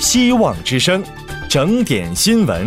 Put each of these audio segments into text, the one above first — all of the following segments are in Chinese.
希望之声，整点新闻。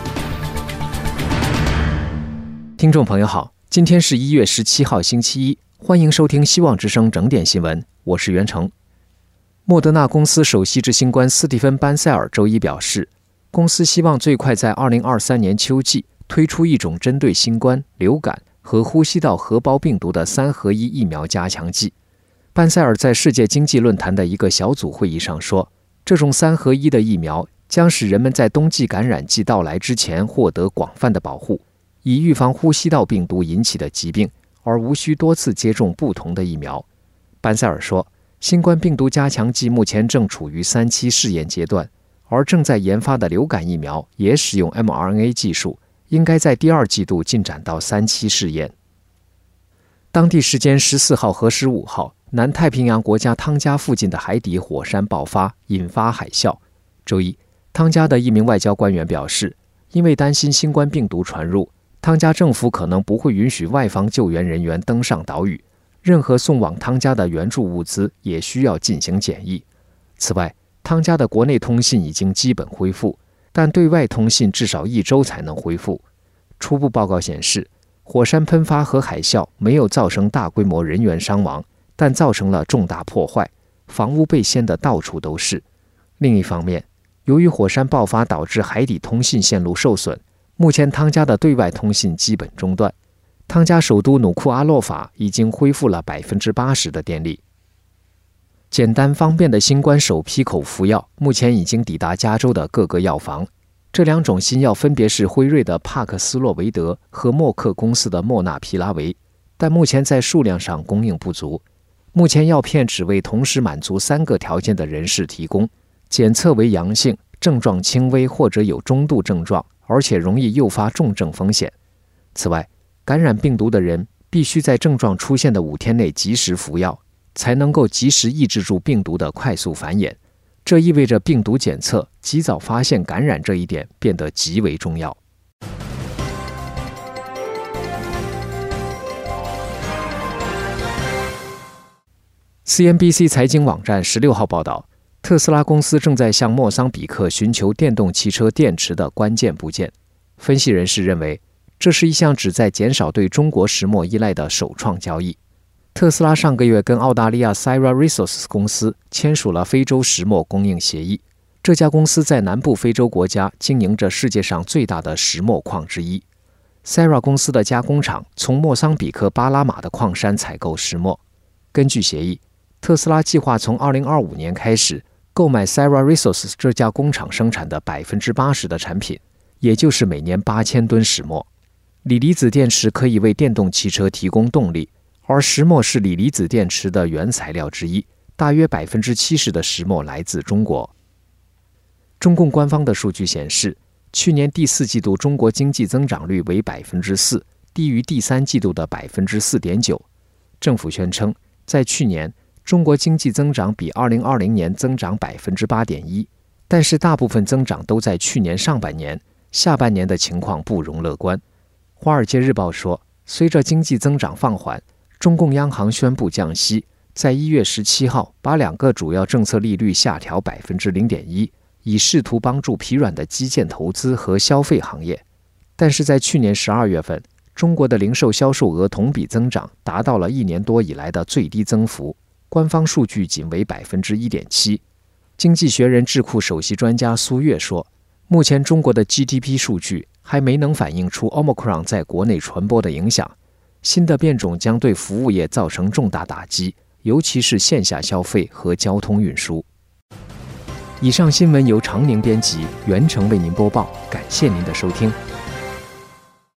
听众朋友好，今天是1月17号星期一，欢迎收听希望之声整点新闻，我是袁成。莫德纳公司首席执行官斯蒂芬·班塞尔周一表示，公司希望最快在2023年秋季推出一种针对新冠、流感和呼吸道合胞病毒的3合1疫苗加强剂。班塞尔在世界经济论坛的一个小组会议上说，这种3合1的疫苗将使人们在冬季感染季到来之前获得广泛的保护，以预防呼吸道病毒引起的疾病，而无需多次接种不同的疫苗。班塞尔说，新冠病毒加强剂目前正处于3期试验阶段，而正在研发的流感疫苗也使用 mRNA 技术，应该在第2季度进展到3期试验。当地时间14号和15号，南太平洋国家汤加附近的海底火山爆发，引发海啸。周一，汤加的一名外交官员表示，因为担心新冠病毒传入，汤加政府可能不会允许外方救援人员登上岛屿，任何送往汤加的援助物资也需要进行检疫。此外，汤加的国内通信已经基本恢复，但对外通信至少1周才能恢复。初步报告显示，火山喷发和海啸没有造成大规模人员伤亡，但造成了重大破坏，房屋被掀得到处都是。另一方面，由于火山爆发导致海底通信线路受损，目前汤加的对外通信基本中断。汤加首都努库阿洛法已经恢复了80%的电力。简单方便的新冠首批口服药目前已经抵达加州的各个药房。这2种新药分别是辉瑞的帕克斯洛维德和默克公司的莫纳皮拉维，但目前在数量上供应不足。目前药片只为同时满足3个条件的人士提供：检测为阳性、症状轻微或者有中度症状，而且容易诱发重症风险。此外，感染病毒的人必须在症状出现的5天内及时服药，才能够及时抑制住病毒的快速繁衍。这意味着病毒检测、及早发现感染这一点变得极为重要。CNBC 财经网站16号报道，特斯拉公司正在向莫桑比克寻求电动汽车电池的关键部件。分析人士认为，这是一项旨在减少对中国石墨依赖的首创交易。特斯拉上个月跟澳大利亚 Syrah Resources 公司签署了非洲石墨供应协议。这家公司在南部非洲国家经营着世界上最大的石墨矿之一。Syrah 公司的加工厂从莫桑比克巴拉马的矿山采购石墨。根据协议，特斯拉计划从2025年开始购买 Syrah Resources 这家工厂生产的80%的产品，也就是每年8000吨石墨。锂离子电池可以为电动汽车提供动力，而石墨是锂离子电池的原材料之一，大约70%的石墨来自中国。中共官方的数据显示，去年第4季度中国经济增长率为 4%， 低于第3季度的 4.9%。政府宣称，在去年，中国经济增长比2020年增长 8.1%， 但是大部分增长都在去年上半年，下半年的情况不容乐观。《华尔街日报》说，随着经济增长放缓，中共央行宣布降息，在1月17号把2个主要政策利率下调 0.1%， 以试图帮助疲软的基建投资和消费行业。但是在去年12月份，中国的零售销售额同比增长达到了1年多以来的最低增幅，官方数据仅为 1.7%。 经济学人智库首席专家苏月说，目前中国的 GDP 数据还没能反映出 Omicron 在国内传播的影响，新的变种将对服务业造成重大打击，尤其是线下消费和交通运输。以上新闻由常宁编辑，袁成为您播报，感谢您的收听。